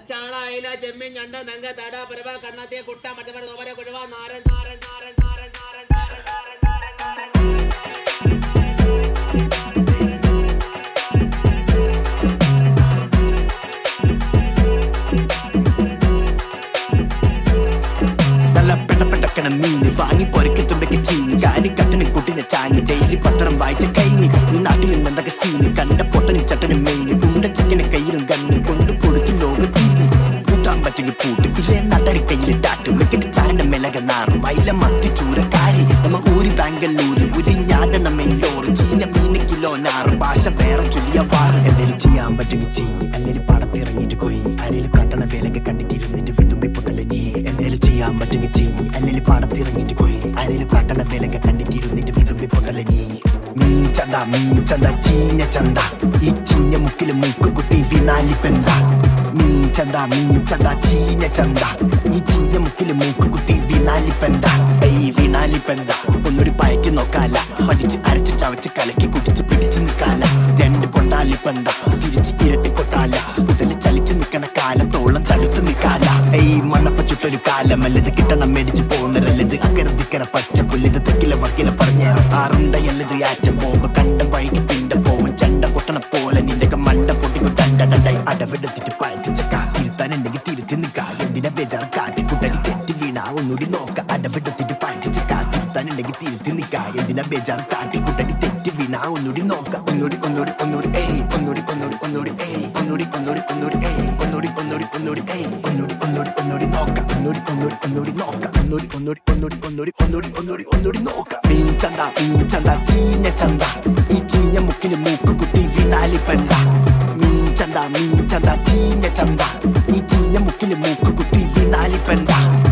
ചാള അയില ചെമ്മീൻ ഞണ്ട് നങ്ക തട പരവ കണ്ണാത്തിയ കുട്ട മറ്റവർ നോവര കുഴവ നാരൻ നാരൻ നാരൻ നാരൻ നാരൻ നാരൻ നാരൻ നാരൻ നാരൻ മീന് വാങ്ങി പൊരക്കത്തുണ്ടൊക്കെ ചീഞ്ഞ് കാലി കട്ടന് കുട്ടിനെ ചാഞ്ഞ് ഡെയിലി പത്രം വായിച്ച കഴിഞ്ഞ് ഈ നാട്ടിൽ നിന്നെന്തൊക്കെ സീന് കണ്ട പൊട്ടനും ചട്ടനും മെയിന് ഉണ്ട ചെക്കനെ കയ്യിലും കണ്ണും കൊണ്ട് കൊടുത്തു ലോകത്തിന് കൂട്ടാൻ പറ്റുക പൂട്ട് ഇല്ലേ നടരി കയ്യിലിട്ടാട്ടും വെക്കിട്ട് ചാരന്റെ മെലക നാറും അയില മത്തി ചൂരക്കാരി നമ്മ ഊരി ബാംഗ്ലൂര് ഉരിഞ്ഞാടണ മെയിലോറ് ചീഞ്ഞ മീന് കിലോ നാറും ഭാഷ വേറെ ചൊല്ലിയ വാറും എന്തേലും ചെയ്യാൻ പറ്റുക ചെയ്യും അല്ലെങ്കിൽ പടത്തിറങ്ങിയിട്ട് പോയി അരയിൽ കട്ടണ വേലൊക്കെ കണ്ടിട്ടിരുന്നിട്ട് വിതുമ്പി പൊട്ടല നീ എന്തേലും ചെയ്യാൻ പറ്റുക ചെയ്യും അല്ലെങ്കിൽ പടത്തിറങ്ങിയിട്ട് പോയി അരയിൽ കട്ടണ വേലൊക്കെ കണ്ടിട്ടിരുന്നിട്ട് വിതുമ്പി പൊട്ടല നീ മീൻ ചന്ത ചീഞ്ഞ ചന്ത ഈ ചീഞ്ഞ മുക്കില് മൂക്ക് കുത്തി വിനാലിപ്പെന്ത മീൻ ചന്ത ചീഞ്ഞ ചന്ത ഈ ചീഞ്ഞ മുക്കില് മൂക്ക് കുത്തി വിനാലിപ്പെന്ത ഈ വിനാലിപ്പെന്ത ഒന്നൊരു പയറ്റി നോക്കാല പഠിച്ച് അരച്ച് ചവച്ച് കലക്കി കുടിച്ച് പിടിച്ച് നിൽക്കാല രണ്ട് കൊണ്ടാലിപ്പെന്ത തിരിച്ച് ഇരട്ടി കൊട്ടാല കുട്ടല് ചലിച്ച് നിൽക്കണ കാലത്തോളം തടുത്ത് നിൽക്കാല ഈ മണ്ണപ്പ ചുട്ടൊരു കാലം അല്ലത് കിട്ടണം മേടിച്ച് പോണരല്ലത് അക്കരതിക്കര പച്ച പുല്ലിത് തെക്കില വക്കില പറഞ്ഞേറെ ആറുണ്ടയല്ലത് ആറ്റം പോകുമ്പോ കണ്ടം വഴിക്ക് പിണ്ട പോവും ചണ്ട കൊട്ടണ പോലെ നിന്റെ മണ്ട പൊട്ടിക്കു ടണ്ടടണ്ടായി അടവെടുത്തിട്ട് പയറ്റിച്ച കാത്തിരുത്താനുണ്ടെങ്കിൽ തിരുത്തി നിൽക്കാ എന്തിനാ ബേജാർ കാട്ടി കുട്ടലി തെറ്റി വീണ ഒന്നുകൂടി നോക്ക അടവെടുത്തിട്ട് പയറ്റിച്ച കാത്തിരുത്താനുണ്ടെങ്കിൽ തിരുത്തി നിൽക്കാ എന്തിനാ ബേജാർ കാട്ടി കുട്ടലി തെറ്റി വീണ ഒന്നുകൂടി നോക്ക ഒന്നുകൂടി ഏയ് ഒന്നുകൂടി ഏയ് ഒന്നുകൂടി ഏയ് ഒന്നുകൂടി ഏയ് ഒന്നുകൂടി നോക്ക ഒന്നുകൂടി നോക്ക മീൻ ചന്ത ചീഞ്ഞ ചന്ത ഈ ചീഞ്ഞ മുക്കിന് മൂക്ക് കുത്തി വിനാലിപ്പെന്ത മീൻ ചന്ത ചീഞ്ഞ ചന്ത ഈ ചീഞ്ഞ മുക്കിന് മൂക്ക് കുത്തി വിനാലിപ്പെന്ത